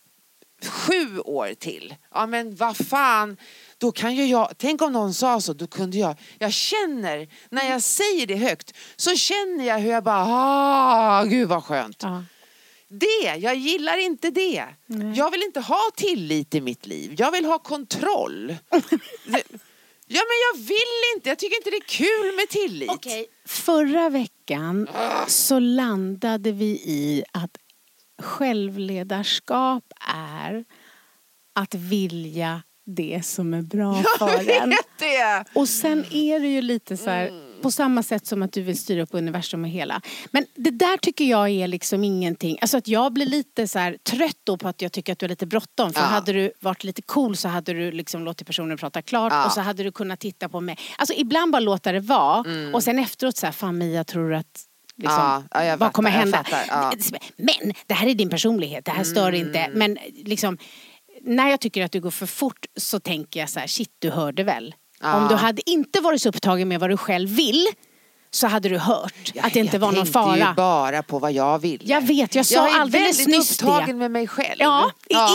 7 år till. Ja, men vad fan, då kan ju jag, tänk om någon sa så, då kunde jag känner, när jag säger det högt, så känner jag hur jag bara, gud vad skönt. Jag gillar inte det. Jag vill inte ha tillit i mitt liv. Jag vill ha kontroll. Ja, men jag vill inte. Jag tycker inte det är kul med tillit. Okej. Förra veckan så landade vi i att självledarskap är att vilja det som är bra för en. Det. Och sen är det ju lite så här, på samma sätt som att du vill styra upp universum och hela. Men det där tycker jag är liksom ingenting. Alltså att jag blir lite så här trött då på att jag tycker att du är lite bråttom. För hade du varit lite cool så hade du liksom låtit personen prata klart. Och så hade du kunnat titta på mig. Alltså ibland bara låta det vara. Och sen efteråt så här, fan Mia, tror du att liksom, vad kommer hända? Men det här är din personlighet. Det här stör inte. Men liksom, när jag tycker att du går för fort så tänker jag så här, shit, du hörde väl. Om du hade inte varit så upptagen med vad du själv vill, så hade du hört att det inte var någon fara. Jag tänkte ju bara på vad jag vill. Jag vet, jag sa alldeles nyss det. Jag är väldigt upptagen med mig själv. Ja.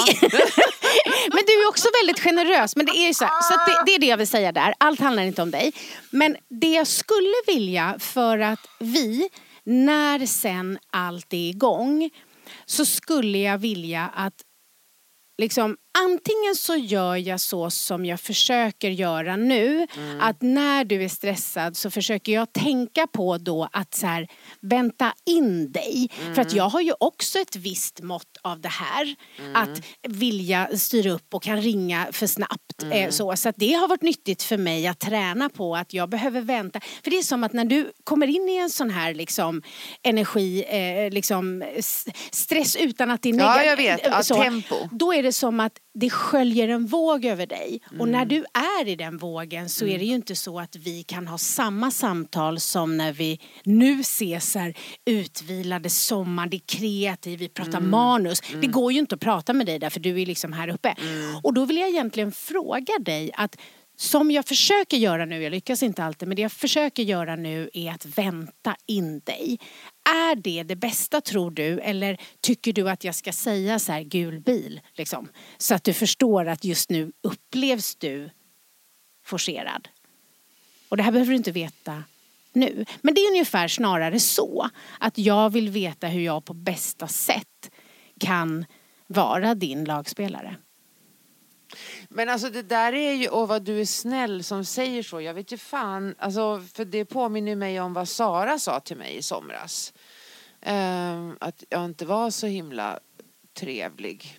Men du är också väldigt generös. Men det är ju så att det är det jag vill säga där. Allt handlar inte om dig. Men det jag skulle vilja, för att vi, när sen allt är igång, så skulle jag vilja att liksom, antingen så gör jag så som jag försöker göra nu. Att när du är stressad så försöker jag tänka på då att så här, vänta in dig. För att jag har ju också ett visst mått av det här. Att vilja styra upp och kan ringa för snabbt. Så att det har varit nyttigt för mig att träna på att jag behöver vänta. För det är som att när du kommer in i en sån här liksom, energi, liksom, stress utan att det är Ja, jag vet. Tempo. Då är det som att det sköljer en våg över dig. Och när du är i den vågen så är det ju inte så att vi kan ha samma samtal som när vi nu ses här utvilade sommar, det är kreativt, vi pratar manus. Det går ju inte att prata med dig där för du är liksom här uppe. Och då vill jag egentligen fråga dig att som jag försöker göra nu, jag lyckas inte alltid, men det jag försöker göra nu är att vänta in dig. Är det bästa tror du? Eller tycker du att jag ska säga så här gul bil? Liksom, så att du förstår att just nu upplevs du forcerad. Och det här behöver du inte veta nu. Men det är ungefär snarare så att jag vill veta hur jag på bästa sätt kan vara din lagspelare. Men alltså det där är ju, och vad du är snäll som säger så. Jag vet ju fan, alltså, för det påminner mig om vad Sara sa till mig i somras. Att jag inte var så himla trevlig.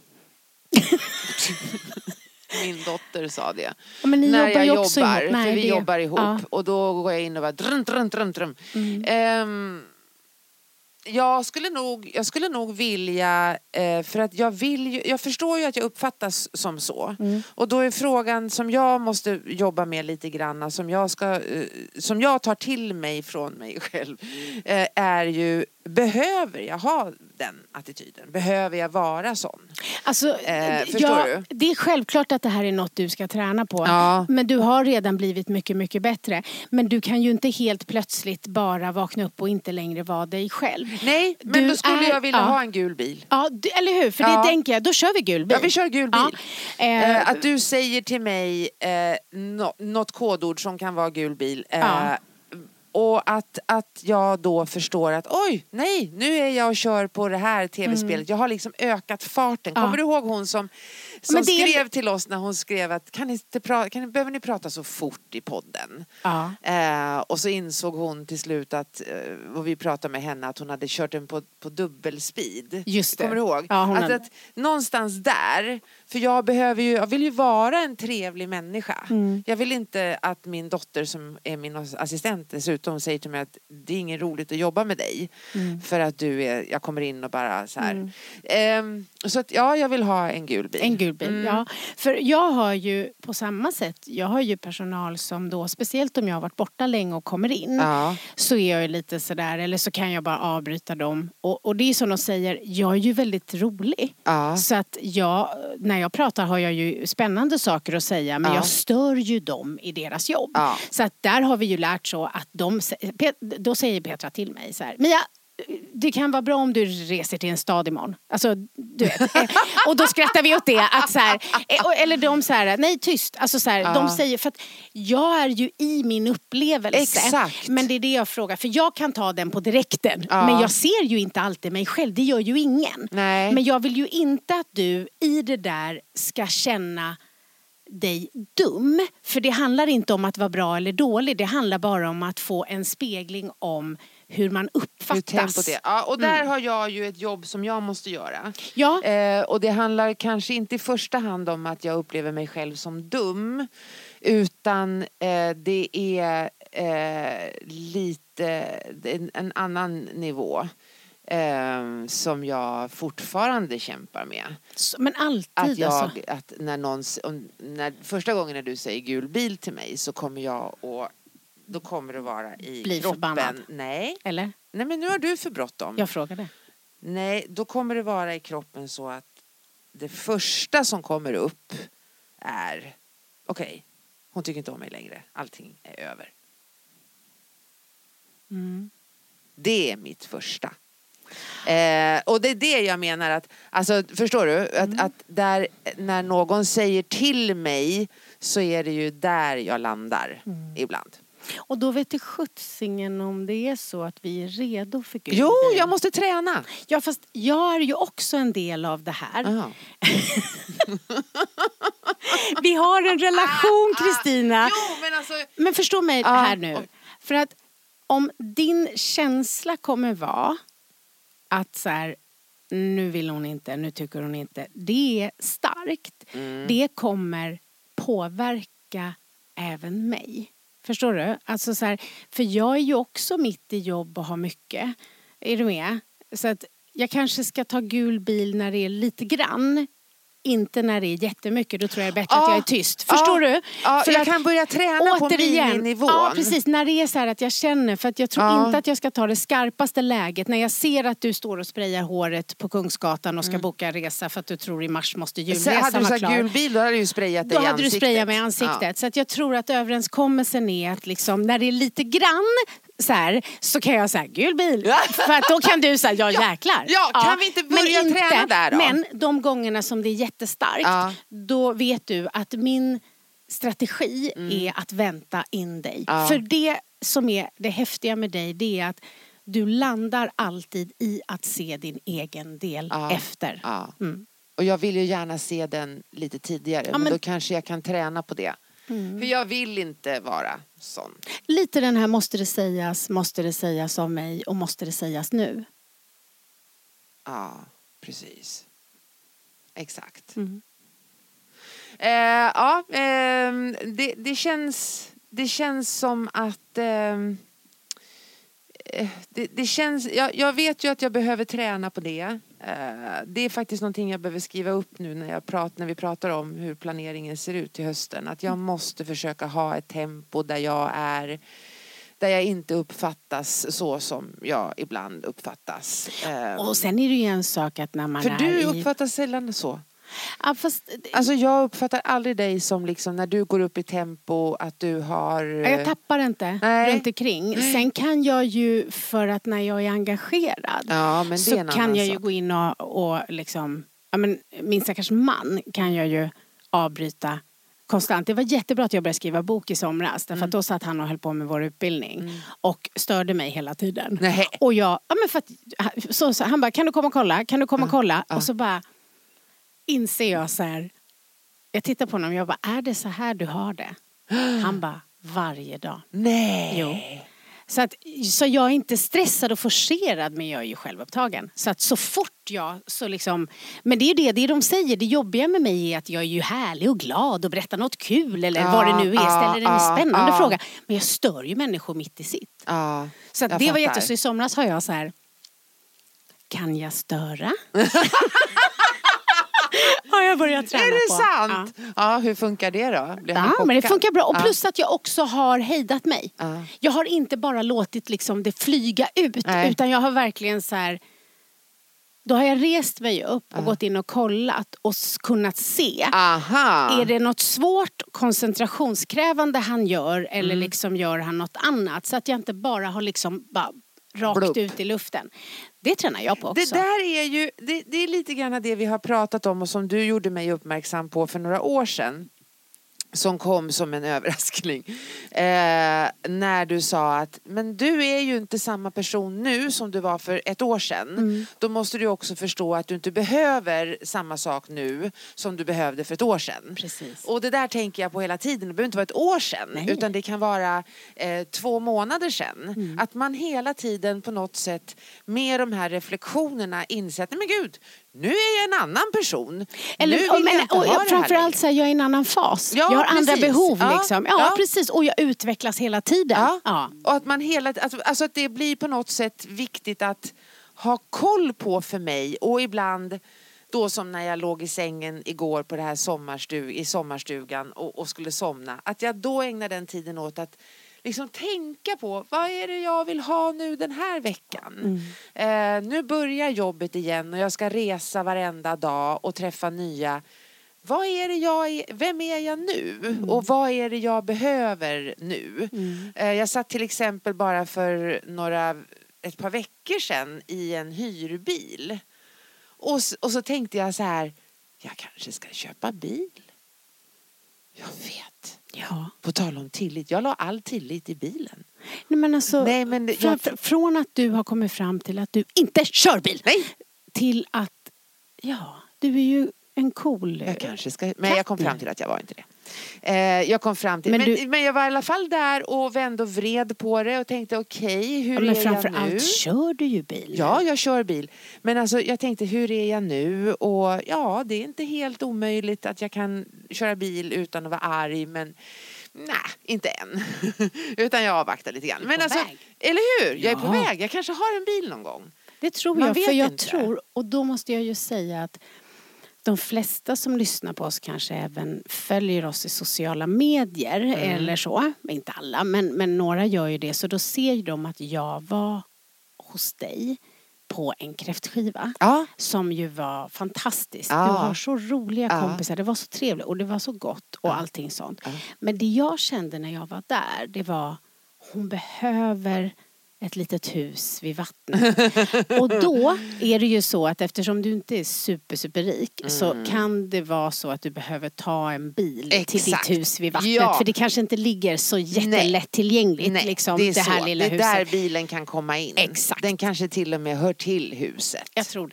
Min dotter sa det. Ja, men ni när jobbar jag också jobbar, ihop. Nej, för vi det... jobbar ihop. Och då går jag in och bara drum. Jag skulle nog vilja, för att jag förstår ju att jag uppfattas som så. Och då är frågan som jag måste jobba med lite grann, som jag tar till mig från mig själv, är ju, behöver jag ha den attityden? Behöver jag vara sån? Alltså, förstår du? Det är självklart att det här är något du ska träna på. Ja. Men du har redan blivit mycket, mycket bättre. Men du kan ju inte helt plötsligt bara vakna upp och inte längre vara dig själv. Nej, men då skulle jag vilja ha en gul bil. Ja, eller hur? För det tänker jag, då kör vi gul bil. Ja, vi kör gul bil. Ja. Att du säger till mig något kodord som kan vara gul bil. Och att jag då förstår att nu är jag och kör på det här tv-spelet. Jag har liksom ökat farten. Kommer du ihåg hon som skrev till oss när hon skrev att behöver ni prata så fort i podden? Och så insåg hon till slut att, och vi pratade med henne, att hon hade kört den på dubbelspeed. Just det. Kommer du ihåg? Ja, att någonstans där, för jag vill ju vara en trevlig människa. Jag vill inte att min dotter som är min assistent dessutom säger till mig att det är ingen roligt att jobba med dig. För att jag kommer in och bara så här. Så att jag vill ha en gul bil. En gul bil, ja. För jag har ju på samma sätt, jag har ju personal som då, speciellt om jag har varit borta länge och kommer in, så är jag ju lite sådär, eller så kan jag bara avbryta dem. Och det är som de säger, jag är ju väldigt rolig. Så att när jag pratar har jag ju spännande saker att säga, men jag stör ju dem i deras jobb. Så att där har vi ju lärt så att då säger Petra till mig så här: Mia, det kan vara bra om du reser till en stad imorgon. Alltså, du vet. Och då skrattar vi åt det. Att så här, eller de så här, nej tyst. Alltså så här, de säger, för att jag är ju i min upplevelse. Exakt. Men det är det jag frågar. För jag kan ta den på direkten. Men jag ser ju inte alltid mig själv. Det gör ju ingen. Nej. Men jag vill ju inte att du i det där ska känna dig dum. För det handlar inte om att vara bra eller dålig. Det handlar bara om att få en spegling om hur man uppfattas. Och där har jag ju ett jobb som jag måste göra. Ja. Och det handlar kanske inte i första hand om att jag upplever mig själv som dum. Utan det är lite en annan nivå. Som jag fortfarande kämpar med. Men alltid att när första gången när du säger gul bil till mig, så kommer jag och då kommer det vara i bli kroppen. Förbannad. Nej. Eller? Nej, men nu har du för bråttom. Jag frågade. Nej, då kommer det vara i kroppen så att det första som kommer upp är okej, hon tycker inte om mig längre. Allting är över. Det är mitt första. Och det är det jag menar att, alltså, förstår du? Att där, när någon säger till mig, så är det ju där jag landar ibland. Och då vet du skjutsingen om det är så att vi är redo för Gud. Jo, jag måste träna. Ja, fast jag är ju också en del av det här. Vi har en relation, Kristina. Men förstå mig här nu. För att om din känsla kommer vara att så här, nu vill hon inte, nu tycker hon inte. Det är starkt. Det kommer påverka även mig. Förstår du? Alltså så här, för jag är ju också mitt i jobb och har mycket. Är du med? Så att jag kanske ska ta gul bil när det är lite grann. Inte när det är jättemycket. Då tror jag det är bättre att jag är tyst. Förstår du? Ja, för jag kan börja träna på mininivån. Ja, precis. När det är så här att jag känner. För att jag tror inte att jag ska ta det skarpaste läget. När jag ser att du står och sprayar håret på Kungsgatan och ska boka resa för att du tror i mars måste julresan vara klar. Hade du sagt gul bil, då hade du ju sprayat dig i ansiktet. Då hade du sprayat mig i ansiktet. Så att jag tror att överenskommelsen är att liksom, när det är lite grann så här, så kan jag säga gul bil. För att då kan du säga, jäklar. Ja, kan vi inte börja träna där då? Men de gångerna som det är jättestarkt, då vet du att min strategi är att vänta in dig. För det som är det häftiga med dig, det är att du landar alltid i att se din egen del efter. Och jag vill ju gärna se den lite tidigare, men då kanske jag kan träna på det. För jag vill inte vara sån. Lite den här måste det sägas av mig och måste det sägas nu. Ja, precis. Exakt. Det känns som att det känns, jag vet ju att jag behöver träna på det. Det är faktiskt någonting jag behöver skriva upp nu när vi pratar om hur planeringen ser ut till hösten. Att jag måste försöka ha ett tempo där jag inte uppfattas så som jag ibland uppfattas. Och sen är det ju en sak att när man för du uppfattas sällan så. Ja, fast... Alltså jag uppfattar aldrig dig som liksom när du går upp i tempo att du har... Jag tappar inte runt omkring. Sen kan jag ju, för att när jag är engagerad men så kan jag ju gå in och liksom, min stackars man kan jag ju avbryta konstant. Det var jättebra att jag började skriva bok i somras. Därför att då satt han och höll på med vår utbildning. Och störde mig hela tiden. Nej. Och jag, men för att, så han bara, kan du komma och kolla? Och så bara inser jag så här. Jag tittar på honom och jag bara, är det så här du har det? Han bara, varje dag. Nej. Jo. Så jag är inte stressad och forcerad, men jag är ju självupptagen. Så att så fort jag så liksom, men det är det de säger, det jobbiga med mig är att jag är ju härlig och glad och berättar något kul eller vad det nu är, ställer en spännande fråga. Men jag stör ju människor mitt i sitt. Så att det var jätteså. I somras har jag så här, kan jag störa? Har jag börjat träna på. Är det sant? Ja, hur funkar det då? Men det funkar bra. Och plus att jag också har hejdat mig. Jag har inte bara låtit liksom det flyga ut. Utan jag har verkligen så här. Då har jag rest mig upp och gått in och kollat och kunnat se. Är det något svårt koncentrationskrävande han gör? Eller liksom gör han något annat? Så att jag inte bara har liksom bara rakt ut i luften. Det tränar jag på också. Det där är ju, det är lite grann det vi har pratat om och som du gjorde mig uppmärksam på för några år sedan. Som kom som en överraskning. När du sa att men du är ju inte samma person nu som du var för ett år sedan. Då måste du också förstå att du inte behöver samma sak nu som du behövde för ett år sedan. Precis. Och det där tänker jag på hela tiden. Det behöver inte vara ett år sedan. Nej. Utan det kan vara 2 månader sedan. Att man hela tiden på något sätt med de här reflektionerna inser att men gud, nu är jag en annan person. Eller, nu vill jag inte ha det här framförallt så här, jag är i en annan fas. Jag har andra behov liksom. Ja, precis. Och jag utvecklas hela tiden. Ja. Och att man alltså att det blir på något sätt viktigt att ha koll på för mig. Och ibland då som när jag låg i sängen igår på det här sommarstugan och skulle somna. Att jag då ägnar den tiden åt att liksom tänka på vad är det jag vill ha nu den här veckan. Nu börjar jobbet igen och jag ska resa varenda dag och träffa nya. Vad är det vem är jag nu? Och vad är det jag behöver nu? Jag satt till exempel bara för ett par veckor sedan i en hyrbil. Och så tänkte jag så här, jag kanske ska köpa bil. Jag vet. Ja. På tal om tillit. Jag la all tillit i bilen. Nej, men alltså, från att du har kommit fram till att du inte kör bil. Nej. Till att, du är ju en cool... Jag kanske ska... Men jag kom fram till att jag var inte det. Jag kom fram till... Men jag var i alla fall där och vände och vred på det och tänkte okej, hur är jag nu? Men framförallt kör du ju bil. Ja, jag kör bil. Men alltså jag tänkte, hur är jag nu? Och det är inte helt omöjligt att jag kan köra bil utan att vara arg, men nej, inte än. Utan jag avvaktar lite grann. Men alltså, eller hur? Jag är på väg. Jag kanske har en bil någon gång. Det tror jag, för jag tror, och då måste jag ju säga att de flesta som lyssnar på oss kanske även följer oss i sociala medier eller så. Inte alla, men några gör ju det. Så då ser ju de att jag var hos dig på en kräftskiva. Som ju var fantastiskt. Du har så roliga kompisar. Det var så trevligt och det var så gott och allting sånt. Men det jag kände när jag var där, det var hon behöver ett litet hus vid vattnet. Och då är det ju så att eftersom du inte är superrik så kan det vara så att du behöver ta en bil till ditt hus vid vattnet. Ja. För det kanske inte ligger så jättelätt tillgängligt. Nej, liksom, det är det här så. lilla det är huset. där bilen kan komma in. Exakt. Den kanske till och med hör till huset. Jag tror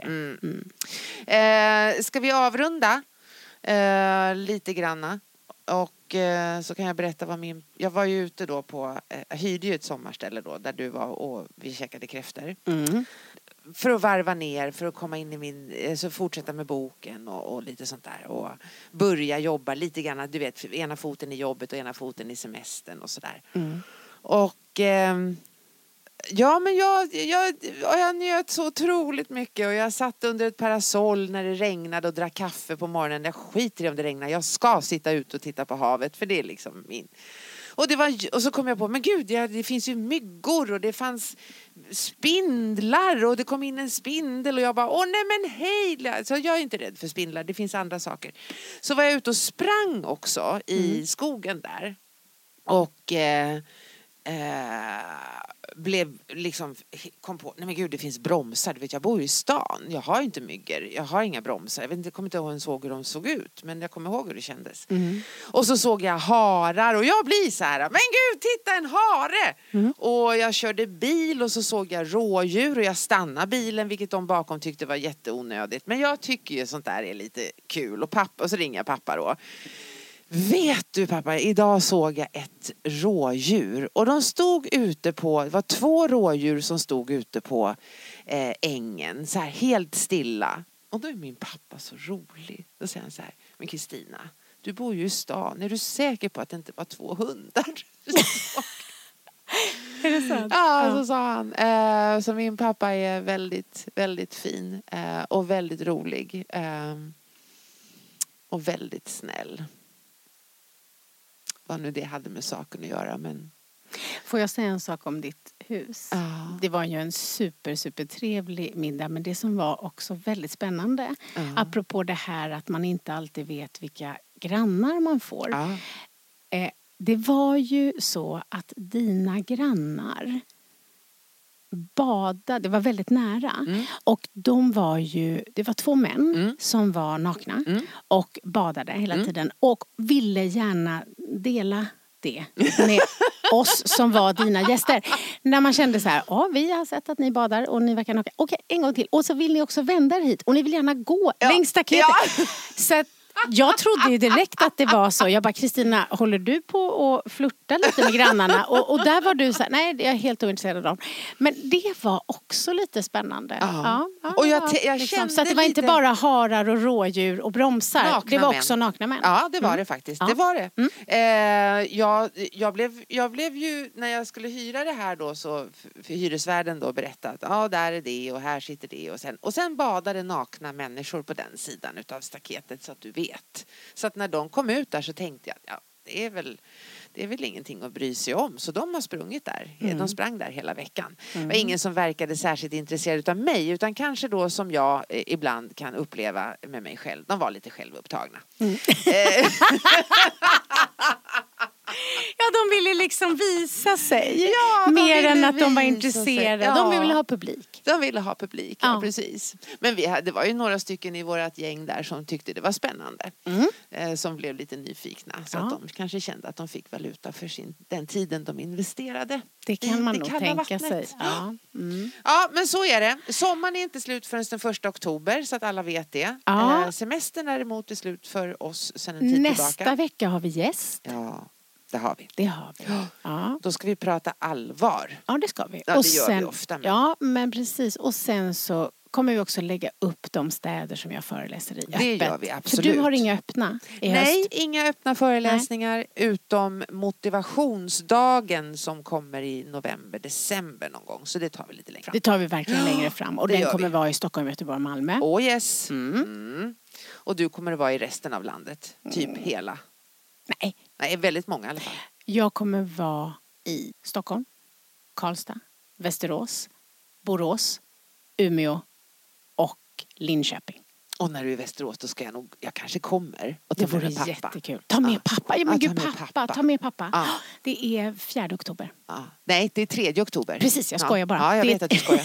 det. Ska vi avrunda lite granna? Och så kan jag berätta jag var ju ute då jag hyrde ju ett sommarställe då där du var och vi käkade kräftor. För att varva ner, för att komma in i så fortsätta med boken och lite sånt där. Och börja jobba lite grann, du vet, ena foten i jobbet och ena foten i semestern och sådär. Och men jag njöt så otroligt mycket och jag satt under ett parasoll när det regnade och drack kaffe på morgonen. Jag skiter i om det regnar. Jag ska sitta ut och titta på havet för det är liksom min. Och så kom jag på, men gud, det finns ju myggor och det fanns spindlar och det kom in en spindel och jag bara, nej men hej. Så jag är inte rädd för spindlar, det finns andra saker. Så var jag ute och sprang också i skogen där och blev liksom, kom på, nej men gud, det finns bromsar, du vet, jag bor ju i stan, jag har inte myggor, jag har inga bromsar, jag kommer inte ihåg hur de såg ut, men jag kommer ihåg hur det kändes. Och så såg jag harar och jag blir så här, men gud, titta, en hare! Och jag körde bil och så såg jag rådjur och jag stannade bilen, vilket de bakom tyckte var jätteonödigt, men jag tycker ju sånt där är lite kul. Och så ringer jag pappa då. Vet du pappa, idag såg jag ett rådjur och de stod ute det var 2 rådjur som stod ute på ängen så här helt stilla. Och då är min pappa så rolig. Då säger han så här, men Kristina, du bor ju i stan, är du säker på att det inte var 2 hundar? Är det sant? Ja, så sa han. Så min pappa är väldigt, väldigt fin och väldigt rolig och väldigt snäll. Vad nu det hade med saken att göra, men... Får jag säga en sak om ditt hus? Det var ju en super trevlig middag, men det som var också väldigt spännande, apropå det här att man inte alltid vet vilka grannar man får. Det var ju så att dina grannar badade, det var väldigt nära, och det var 2 män som var nakna och badade hela tiden och ville gärna dela det med oss som var dina gäster. När man kände så här, vi har sett att ni badar och ni verkar nakna. Okej, en gång till. Och så vill ni också vända er hit och ni vill gärna gå längs staketet. Så att jag trodde ju direkt att det var så. Jag bara, Kristina, håller du på att flirta lite med grannarna? Och där var du så här, nej, jag är helt ointresserad av dem. Men det var också lite spännande. Och jag liksom, kände så att det var inte bara harar och rådjur och bromsar. Nakna det var män. Också nakna män. Ja, det var det faktiskt. Det var det. Jag blev ju, när jag skulle hyra det här då, så för hyresvärden då berättat att där är det och här sitter det och sen badade nakna människor på den sidan utav staketet, så att du vet. Så att när de kom ut där så tänkte jag, det är väl ingenting att bry sig om. Så de har sprungit där. De sprang där hela veckan. Det var ingen som verkade särskilt intresserad av mig, utan kanske då som jag ibland kan uppleva med mig själv. De var lite självupptagna. Ja, de ville liksom visa sig. Ja, mer än att de var intresserade. Ja. De ville ha publik. De ville ha publik, ja precis. Men det var ju några stycken i vårat gäng där som tyckte det var spännande. Som blev lite nyfikna. Så att de kanske kände att de fick valuta för den tiden de investerade. Det kan man nog tänka sig. Ja. Ja, men så är det. Sommaren är inte slut förrän den 1 oktober, så att alla vet det. Semestern däremot är slut för oss sedan en tid tillbaka. Nästa vecka har vi gäst. Ja, det har vi. Det har vi. Ja. Då ska vi prata allvar. Ja, det ska vi. Ja, och det gör vi ofta. Men... Ja, men precis. Och sen så kommer vi också lägga upp de städer som jag föreläser i. Det gör vi absolut. För du har inga öppna i höst? Nej, inga öppna föreläsningar utom motivationsdagen som kommer i november-december någon gång. Så det tar vi lite längre fram. Det tar vi verkligen längre fram. Och den kommer vara i Stockholm, Göteborg och Malmö. Oh yes. Och du kommer att vara i resten av landet. Typ hela. Nej, väldigt många i alla fall. Jag kommer vara i Stockholm, Karlstad, Västerås, Borås, Umeå och Linköping. Och när du är i Västerås då ska jag kanske kommer. Och det vore jättekul. Ta med pappa. Ja, men gud, pappa. Ta med pappa. Det är 4 oktober. Nej, det är 3 oktober. Precis, jag skojar bara. Ja, jag vet att du skojar.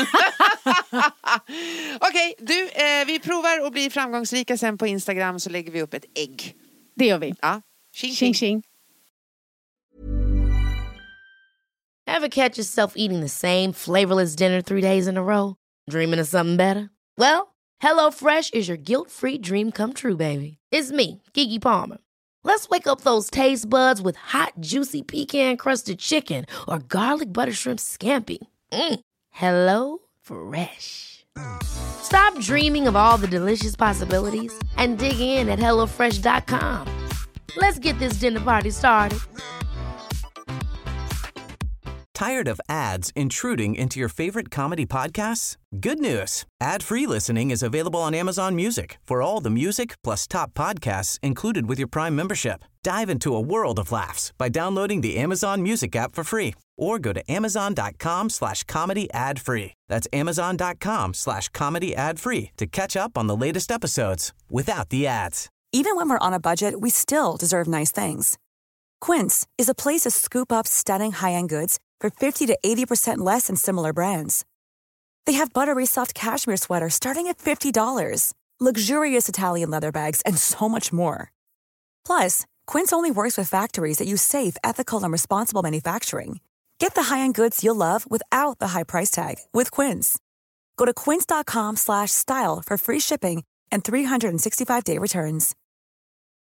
Okej, vi provar att bli framgångsrika sen på Instagram, så lägger vi upp ett ägg. Det gör vi. Ja. Tjing, tjing. Ever catch yourself eating the same flavorless dinner 3 days in a row? Dreaming of something better? Well, HelloFresh is your guilt-free dream come true, baby. It's me, Keke Palmer. Let's wake up those taste buds with hot, juicy pecan-crusted chicken or garlic butter shrimp scampi. Hello Fresh. Stop dreaming of all the delicious possibilities and dig in at HelloFresh.com. Let's get this dinner party started. Tired of ads intruding into your favorite comedy podcasts? Good news. Ad-free listening is available on Amazon Music for all the music plus top podcasts included with your Prime membership. Dive into a world of laughs by downloading the Amazon Music app for free or go to amazon.com/comedy ad-free. That's amazon.com/comedy ad-free to catch up on the latest episodes without the ads. Even when we're on a budget, we still deserve nice things. Quince is a place to scoop up stunning high-end goods for 50 to 80% less than similar brands. They have buttery soft cashmere sweaters starting at $50, luxurious Italian leather bags, and so much more. Plus, Quince only works with factories that use safe, ethical, and responsible manufacturing. Get the high-end goods you'll love without the high price tag with Quince. Go to quince.com/style for free shipping and 365-day returns.